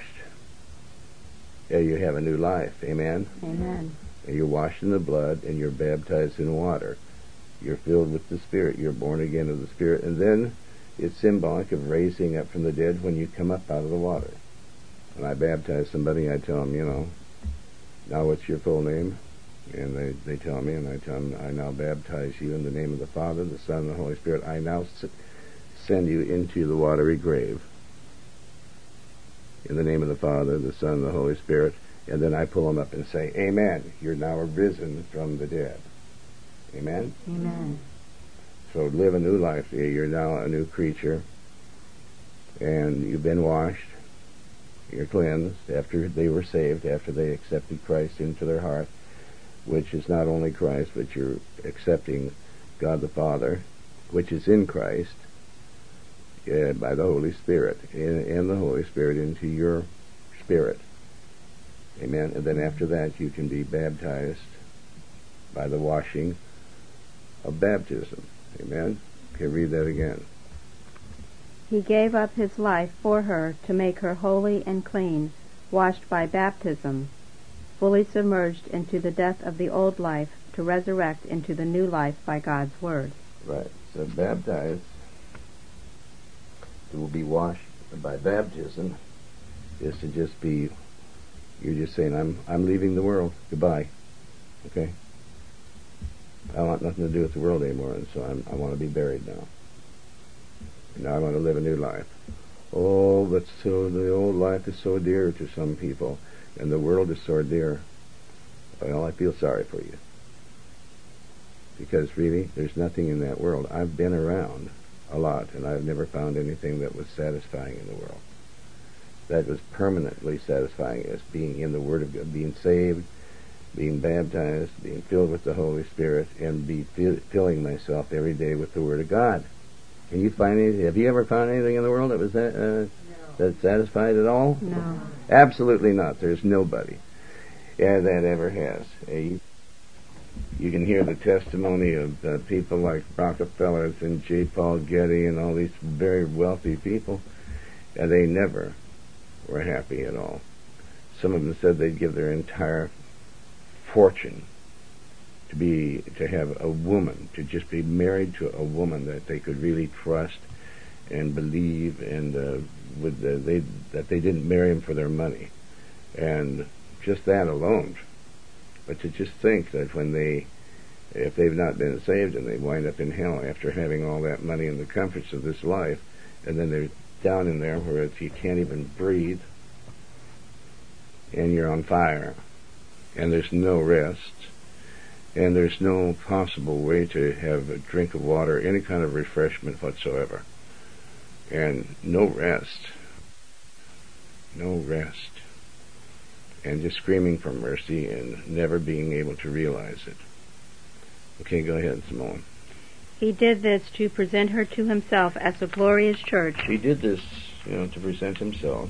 You have a new life. Amen? Amen. And you're washed in the blood, and you're baptized in water. You're filled with the Spirit. You're born again of the Spirit. And then it's symbolic of raising up from the dead when you come up out of the water. When I baptize somebody, I tell them, now what's your full name? And they tell me, and I tell them, I now baptize you in the name of the Father, the Son, and the Holy Spirit. I now send you into the watery grave. In the name of the Father, the Son, and the Holy Spirit. And then I pull them up and say, Amen. You're now arisen from the dead. Amen? Amen. So live a new life. You're now a new creature. And you've been washed. You're cleansed after they were saved, after they accepted Christ into their heart, which is not only Christ, but you're accepting God the Father, which is in Christ, by the Holy Spirit, and the Holy Spirit into your spirit. Amen. And then after that, you can be baptized by the washing of baptism. Amen. Okay, read that again. He gave up his life for her to make her holy and clean, washed by baptism, fully submerged into the death of the old life to resurrect into the new life by God's Word. Right. So baptized, it will be washed by baptism, is to just be, you're just saying, I'm leaving the world. Goodbye. Okay? I want nothing to do with the world anymore, and so I want to be buried now. And now I want to live a new life. Oh, but so the old life is so dear to some people, and the world is so dear. Well, I feel sorry for you. Because really, there's nothing in that world. I've been around a lot, and I've never found anything that was satisfying in the world. That was permanently satisfying as being in the Word of God, being saved, being baptized, being filled with the Holy Spirit, and filling myself every day with the Word of God. Can you find anything? Have you ever found anything in the world that was that satisfied at all? No. Absolutely not. There's nobody that ever has. You can hear the testimony of people like Rockefeller and J. Paul Getty and all these very wealthy people, and they never were happy at all. Some of them said they'd give their entire fortune to have a woman, to just be married to a woman that they could really trust and believe, and that they didn't marry him for their money, and just that alone. But to just think that if they've not been saved and they wind up in hell after having all that money and the comforts of this life, and then they're down in there where you can't even breathe, and you're on fire, and there's no rest, and there's no possible way to have a drink of water, any kind of refreshment whatsoever, and no rest, and just screaming for mercy and never being able to realize it. Okay, go ahead, Simone. He did this to present her to himself as a glorious church. He did this to present himself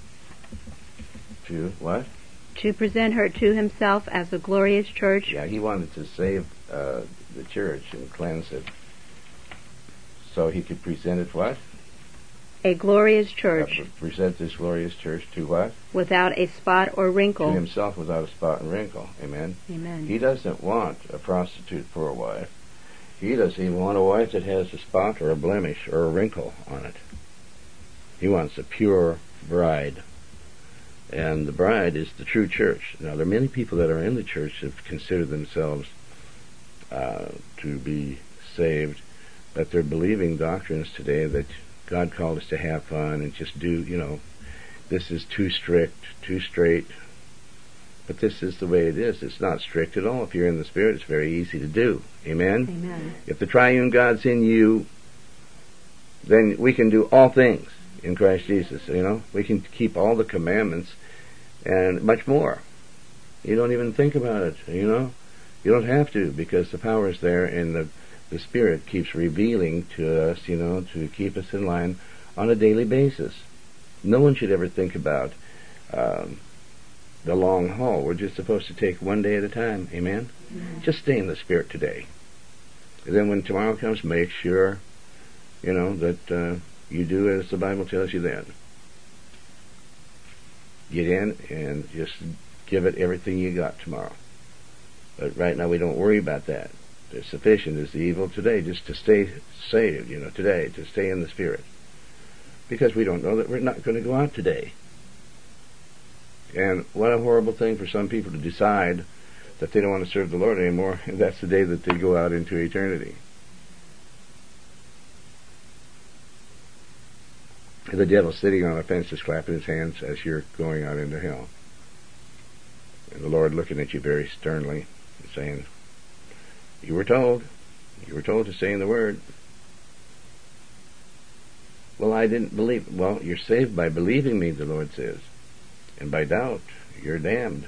to what? To present her to himself as a glorious church. Yeah, he wanted to save the church and cleanse it, so he could present it what? A glorious church. Present this glorious church to what? Without a spot or wrinkle. To himself without a spot and wrinkle. Amen? Amen. He doesn't want a prostitute for a wife. He doesn't even want a wife that has a spot or a blemish or a wrinkle on it. He wants a pure bride. And the bride is the true church. Now, there are many people that are in the church that consider themselves to be saved, but they're believing doctrines today that God called us to have fun and just do, this is too strict, too straight. But this is the way it is. It's not strict at all. If you're in the Spirit, it's very easy to do. Amen? Amen. If the triune God's in you, then we can do all things in Christ Jesus. We can keep all the commandments and much more. You don't even think about it. You don't have to, because the power is there, and the Spirit keeps revealing to us, to keep us in line on a daily basis. No one should ever think about the long haul. We're just supposed to take one day at a time. Amen? Amen. Just stay in the Spirit today. And then when tomorrow comes, make sure, that you do as the Bible tells you then. Get in and just give it everything you got tomorrow. But right now we don't worry about that. It's sufficient is the evil today, just to stay saved, today, to stay in the Spirit. Because we don't know that we're not going to go out today. And what a horrible thing for some people to decide that they don't want to serve the Lord anymore, and that's the day that they go out into eternity. And the devil's sitting on a fence just clapping his hands as you're going out into hell. And the Lord looking at you very sternly and saying, you were told to stay in the Word. Well, I didn't believe. Well, you're saved by believing me, the Lord says. And by doubt, you're damned.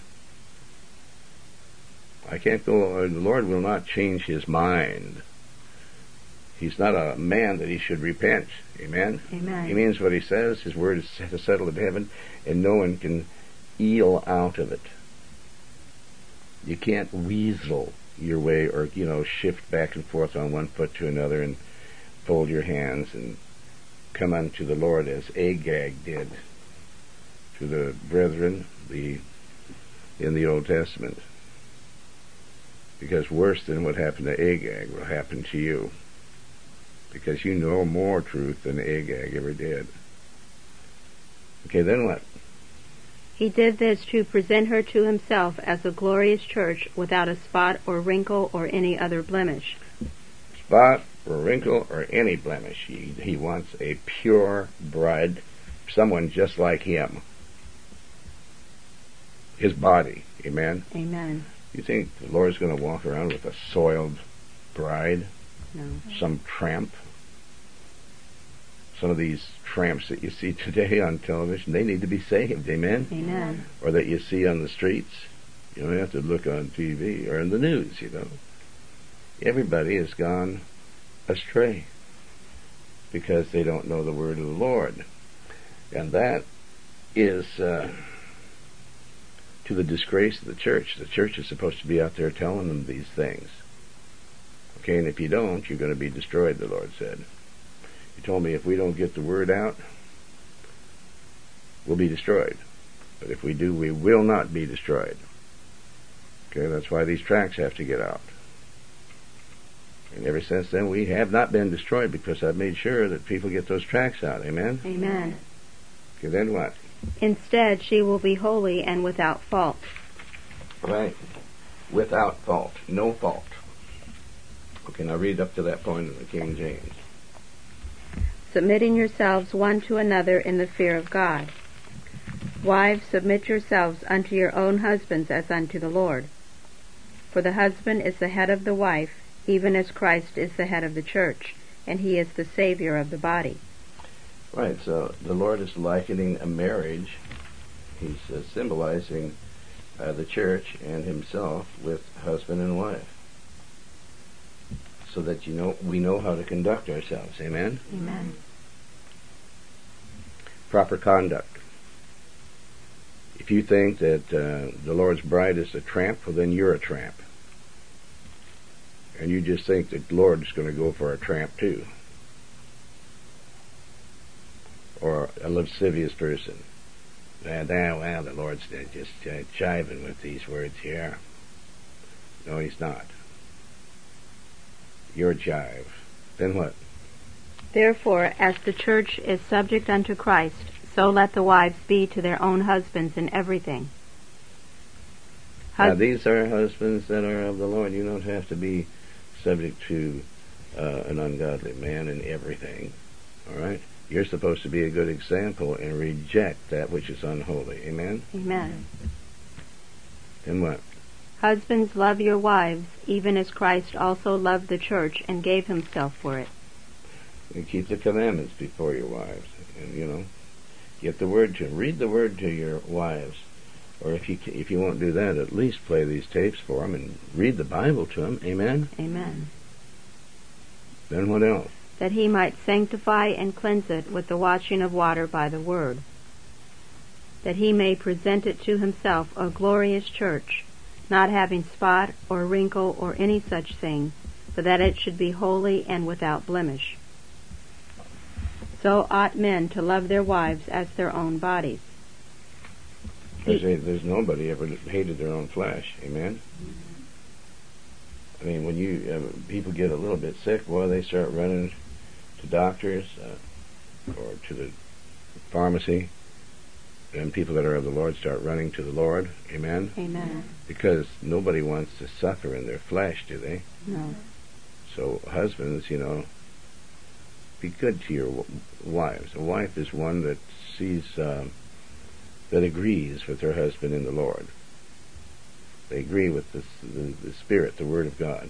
I can't go, the Lord will not change his mind. He's not a man that he should repent. Amen? Amen. He means what he says. His word is settled in heaven, and no one can eel out of it. You can't weasel your way or, shift back and forth on one foot to another and fold your hands and come unto the Lord as Agag did to the brethren in the Old Testament. Because worse than what happened to Agag will happen to you. Because you know more truth than Agag ever did. Okay, then what? He did this to present her to himself as a glorious church without a spot or wrinkle or any other blemish. Spot or wrinkle or any blemish. He wants a pure bride, someone just like him. His body. Amen? Amen. You think the Lord's going to walk around with a soiled bride? No. Some tramp? Some of these tramps that you see today on television, they need to be saved. Amen? Amen. Or that you see on the streets. You don't have to look on TV or in the news, Everybody has gone astray because they don't know the word of the Lord. And that is to the disgrace of the church. The church is supposed to be out there telling them these things. Okay, and if you don't, you're going to be destroyed, the Lord said. He told me if we don't get the word out, we'll be destroyed. But if we do, we will not be destroyed. Okay, that's why these tracts have to get out. And ever since then, we have not been destroyed because I've made sure that people get those tracts out. Amen? Amen. Okay, then what? Instead, she will be holy and without fault. Right. Without fault. No fault. Okay, now read up to that point in the King James. Submitting yourselves one to another in the fear of God. Wives, submit yourselves unto your own husbands as unto the Lord. For the husband is the head of the wife, even as Christ is the head of the church, and he is the Savior of the body. Right, so the Lord is likening a marriage. He's symbolizing the church and himself with husband and wife. So that we know how to conduct ourselves. Amen? Amen. proper conduct. If you think that the Lord's bride is a tramp, well, then you're a tramp. And you just think that the Lord's going to go for a tramp too. Or a lascivious person. Well, the Lord's just jiving with these words here. No, he's not. You're a jive. Then what? Therefore, as the church is subject unto Christ, so let the wives be to their own husbands in everything. Now, these are husbands that are of the Lord. You don't have to be subject to an ungodly man in everything. All right? You're supposed to be a good example and reject that which is unholy. Amen? Amen. Then what? Husbands, love your wives, even as Christ also loved the church and gave himself for it. And keep the commandments before your wives. And, get the word to them. Read the word to your wives. Or if you won't do that, at least play these tapes for them and read the Bible to them. Amen? Amen. Then what else? That he might sanctify and cleanse it with the washing of water by the word, that he may present it to himself a glorious church, not having spot or wrinkle or any such thing, but that it should be holy and without blemish. So ought men to love their wives as their own bodies. I say there's nobody ever hated their own flesh. Amen? I mean, when people get a little bit sick, boy, they start running to doctors or to the pharmacy, and people that are of the Lord start running to the Lord. Amen? Amen. Because nobody wants to suffer in their flesh, do they? No. So husbands, be good to your wives. A wife is one that sees, that agrees with her husband in the Lord. They agree with the Spirit, the Word of God.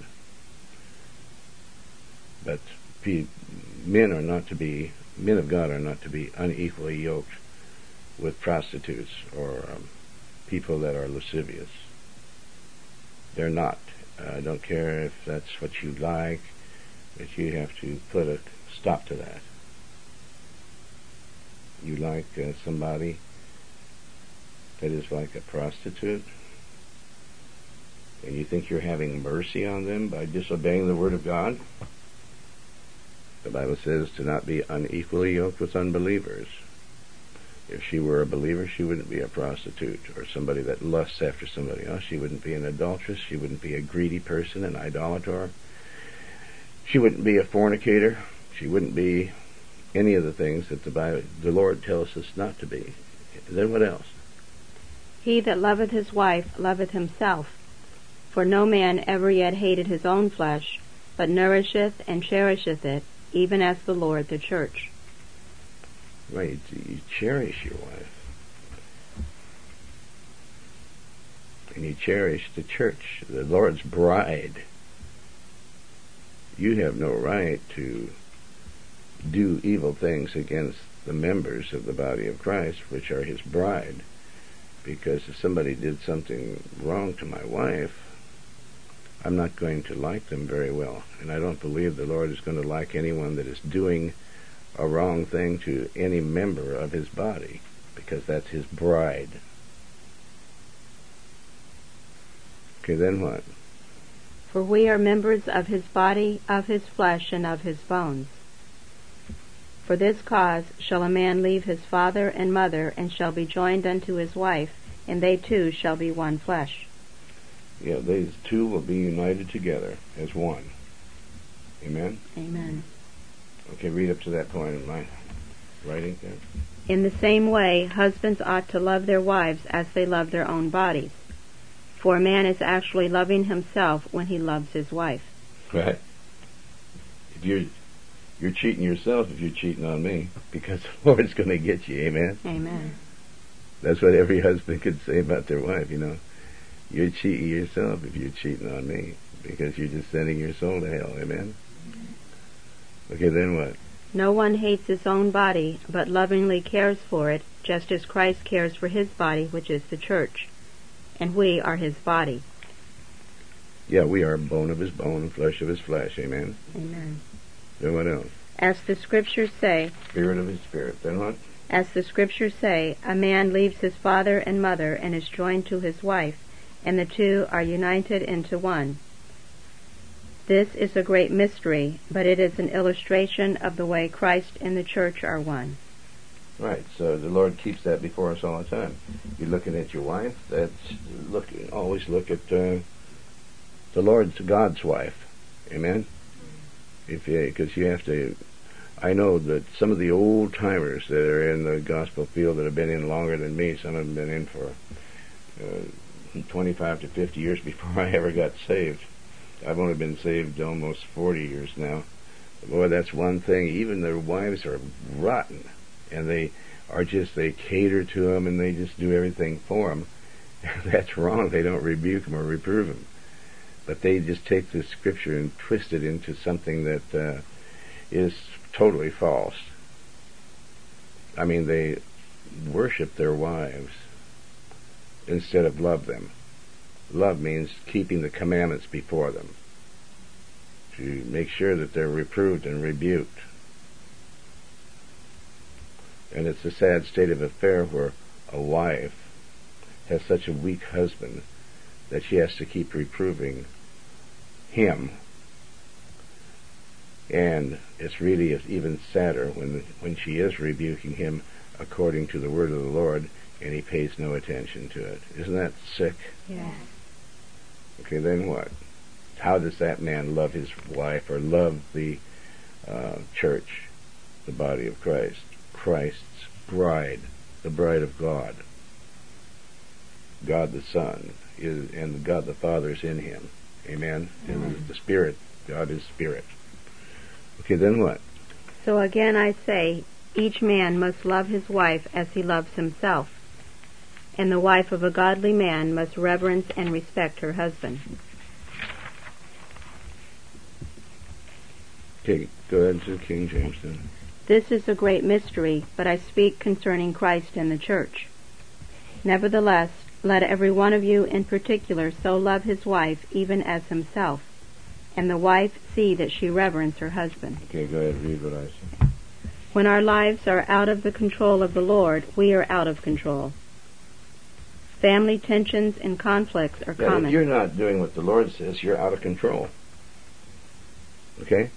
But men of God are not to be unequally yoked with prostitutes or people that are lascivious. They're not. I don't care if that's what you like, but you have to put a stop to that. You like somebody that is like a prostitute, and you think you're having mercy on them by disobeying the Word of God? The Bible says to not be unequally yoked with unbelievers. If she were a believer, she wouldn't be a prostitute or somebody that lusts after somebody else. She wouldn't be an adulteress. She wouldn't be a greedy person, an idolater. She wouldn't be a fornicator. She wouldn't be any of the things that the Lord tells us not to be. Then what else? He that loveth his wife loveth himself. For no man ever yet hated his own flesh, but nourisheth and cherisheth it, even as the Lord the church. Right, you cherish your wife. And you cherish the church, the Lord's bride. You have no right to do evil things against the members of the body of Christ, which are his bride. Because if somebody did something wrong to my wife, I'm not going to like them very well. And I don't believe the Lord is going to like anyone that is doing a wrong thing to any member of his body, because that's his bride. Okay, then what? For we are members of his body, of his flesh, and of his bones. For this cause shall a man leave his father and mother, and shall be joined unto his wife, and they two shall be one flesh. Yeah, these two will be united together as one. Amen? Amen. Okay, read up to that point in my writing there. In the same way, husbands ought to love their wives as they love their own bodies. For a man is actually loving himself when he loves his wife. Right. If you're cheating yourself if you're cheating on me, because the Lord's going to get you. Amen? Amen. That's what every husband could say about their wife, You're cheating yourself if you're cheating on me, because you're just sending your soul to hell. Amen? Okay, then what? No one hates his own body, but lovingly cares for it, just as Christ cares for his body, which is the church. And we are his body. Yeah, we are bone of his bone and flesh of his flesh. Amen? Amen. Then what else? As the scriptures say, Spirit of his spirit. Then what? As the Scriptures say, a man leaves his father and mother and is joined to his wife, and the two are united into one. This is a great mystery, but it is an illustration of the way Christ and the church are one. Right, so the Lord keeps that before us all the time. You're looking at your wife, always look at the Lord's, God's wife. Amen? Because you have to, I know that some of the old timers that are in the gospel field that have been in longer than me, some of them been in for 25 to 50 years before I ever got saved. I've only been saved almost 40 years now. Boy, that's one thing. Even their wives are rotten, and they cater to them, and they just do everything for them. That's wrong. They don't rebuke them or reprove them. But they just take the Scripture and twist it into something that is totally false. I mean, they worship their wives instead of love them. Love means keeping the commandments before them, to make sure that they're reproved and rebuked. And it's a sad state of affair where a wife has such a weak husband that she has to keep reproving him. And it's really even sadder when she is rebuking him according to the word of the Lord, and he pays no attention to it. Isn't that sick? Yes. Okay, then what? How does that man love his wife or love the church, the body of Christ, Christ's bride, the bride of God? God the Son and God the Father is in him. Amen? And the Spirit, God is Spirit. Okay, then what? So again I say, each man must love his wife as he loves himself, and the wife of a godly man must reverence and respect her husband. Okay, go ahead to King James then. This is a great mystery, but I speak concerning Christ and the church. Nevertheless, let every one of you in particular so love his wife even as himself, and the wife see that she reverence her husband. Okay, go ahead and read what I say. When our lives are out of the control of the Lord, we are out of control. Family tensions and conflicts are common. If you're not doing what the Lord says, you're out of control. Okay?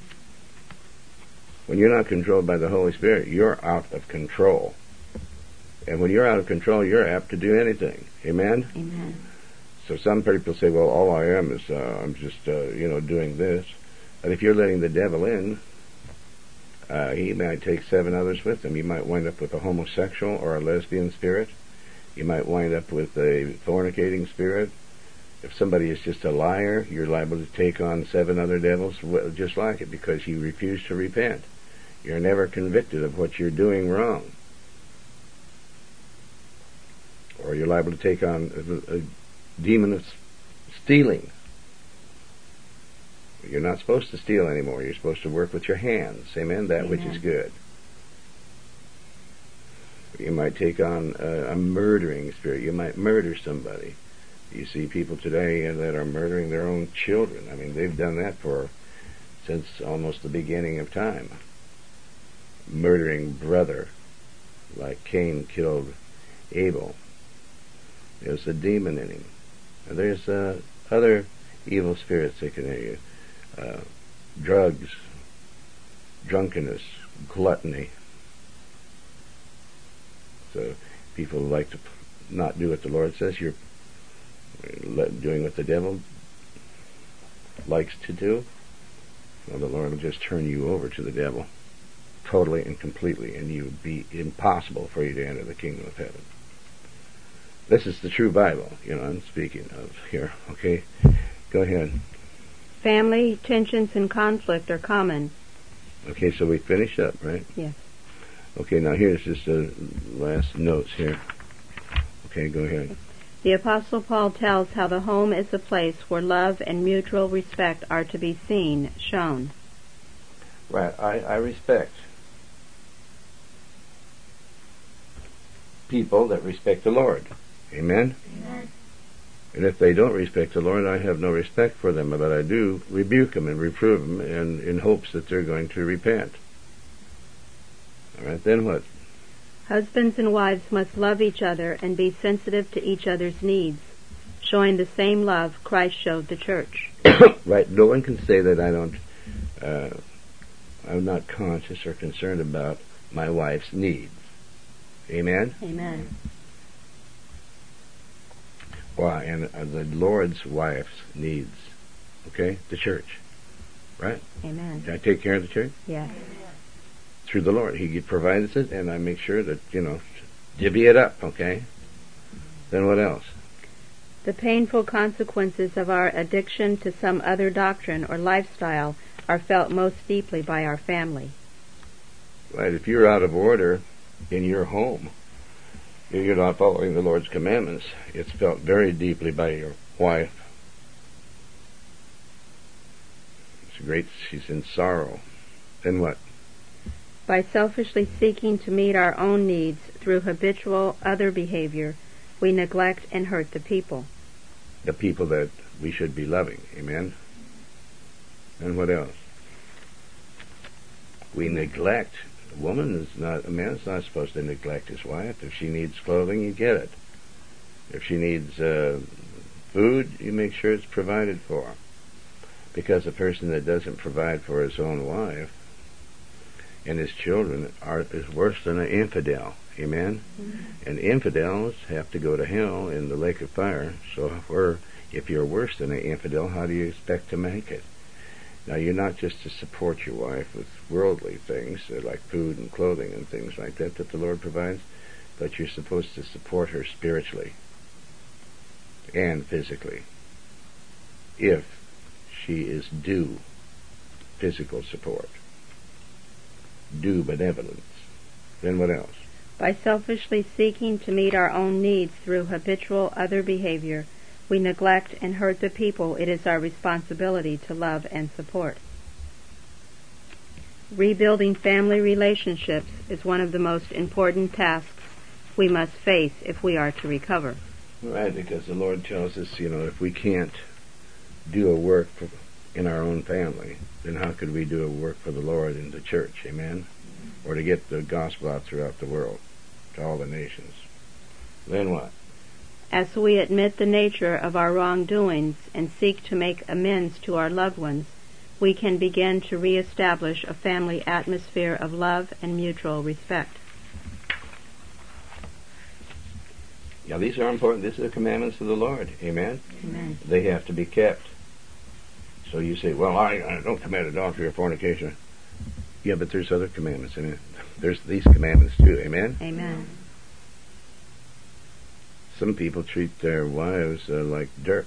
When you're not controlled by the Holy Spirit, you're out of control. And when you're out of control, you're apt to do anything. Amen? Amen. So some people say, well, all I am is I'm just, doing this. But if you're letting the devil in, he might take 7 others with him. You might wind up with a homosexual or a lesbian spirit. You might wind up with a fornicating spirit. If somebody is just a liar, you're liable to take on 7 other devils just like it, because you refuse to repent. You're never convicted of what you're doing wrong. Or you're liable to take on a demon of stealing. You're not supposed to steal anymore. You're supposed to work with your hands. Amen? That which is good. You might take on a murdering spirit. You might murder somebody. You see people today that are murdering their own children. I mean, they've done that since almost the beginning of time. Murdering brother, like Cain killed Abel. There's a demon in him. And there's other evil spirits that can drugs, drunkenness, gluttony. So people like to not do what the Lord says. You're doing what the devil likes to do. Well, the Lord will just turn you over to the devil totally and completely, and it would be impossible for you to enter the kingdom of heaven. This is the true Bible, I'm speaking of here, okay? Go ahead. Family tensions and conflict are common. Okay, so we finished up, right? Yes. Okay, now here's just the last notes here. Okay, go ahead. The Apostle Paul tells how the home is a place where love and mutual respect are to be seen, shown. Right, I respect people that respect the Lord. Amen? Amen. And if they don't respect the Lord, I have no respect for them, but I do rebuke them and reprove them in hopes that they're going to repent. All right, then what? Husbands and wives must love each other and be sensitive to each other's needs, showing the same love Christ showed the church. Right. No one can say that I'm not conscious or concerned about my wife's needs. Amen? Amen. Why? And the Lord's wife's needs. Okay? The church. Right? Amen. Can I take care of the church? Yes. Through the Lord. He provides it, and I make sure that, divvy it up, okay? Then what else? The painful consequences of our addiction to some other doctrine or lifestyle are felt most deeply by our family. Right. If you're out of order in your home, if you're not following the Lord's commandments, it's felt very deeply by your wife. She's in sorrow. Then what? By selfishly seeking to meet our own needs through habitual other behavior, we neglect and hurt the people. The people that we should be loving. Amen? And what else? We neglect. A man's not supposed to neglect his wife. If she needs clothing, you get it. If she needs food, you make sure it's provided for. Because a person that doesn't provide for his own wife and his children is worse than an infidel. Amen? Mm-hmm. And infidels have to go to hell in the lake of fire. So if you're worse than an infidel, how do you expect to make it? Now, you're not just to support your wife with worldly things, like food and clothing and things like that the Lord provides, but you're supposed to support her spiritually and physically, if she is due physical support, due benevolence. Then what else? By selfishly seeking to meet our own needs through habitual other behavior, we neglect and hurt the people it is our responsibility to love and support. Rebuilding family relationships is one of the most important tasks we must face if we are to recover. Right, because the Lord tells us, if we can't do a work in our own family, then how could we do a work for the Lord in the church? Amen? Or to get the gospel out throughout the world, to all the nations. Then what? As we admit the nature of our wrongdoings and seek to make amends to our loved ones, we can begin to reestablish a family atmosphere of love and mutual respect. Yeah, these are important. These are the commandments of the Lord. Amen? Amen. They have to be kept. So you say, well, I don't commit adultery or fornication. Yeah, but there's other commandments in it. There's these commandments too. Amen? Amen. Some people treat their wives like dirt.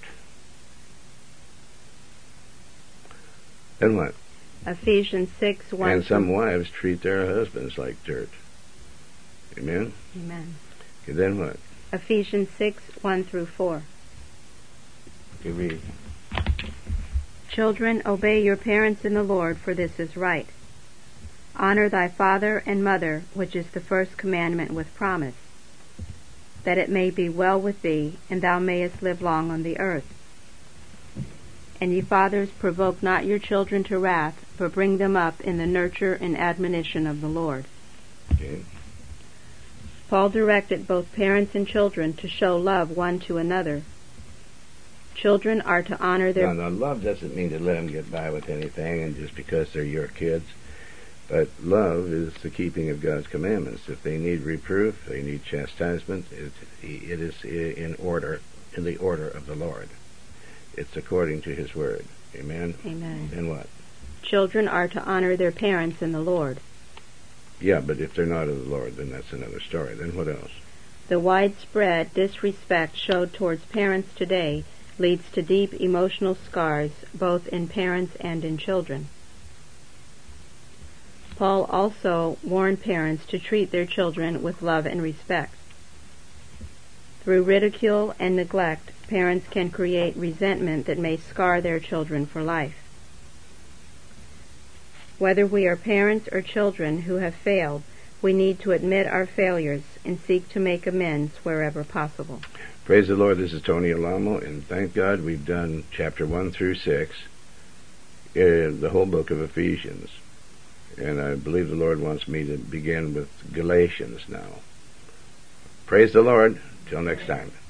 Then what? Ephesians 6:1. And some wives treat their husbands like dirt. Amen? Amen. Okay, then what? Ephesians 6:1-4. Okay, read. Children, obey your parents in the Lord, for this is right. Honor thy father and mother, which is the first commandment with promise, that it may be well with thee, and thou mayest live long on the earth. And ye fathers, provoke not your children to wrath, but bring them up in the nurture and admonition of the Lord. Okay. Paul directed both parents and children to show love one to another. Children are to honor their... No, love doesn't mean to let them get by with anything and just because they're your kids. But love is the keeping of God's commandments. If they need reproof, they need chastisement, it is in the order of the Lord. It's according to His Word. Amen? Amen. And what? Children are to honor their parents in the Lord. Yeah, but if they're not of the Lord, then that's another story. Then what else? The widespread disrespect showed towards parents today leads to deep emotional scars, both in parents and in children. Paul also warned parents to treat their children with love and respect. Through ridicule and neglect, parents can create resentment that may scar their children for life. Whether we are parents or children who have failed, we need to admit our failures and seek to make amends wherever possible. Praise the Lord. This is Tony Alamo, and thank God we've done chapter 1 through 6 in the whole book of Ephesians. And I believe the Lord wants me to begin with Galatians now. Praise the Lord. Till next time.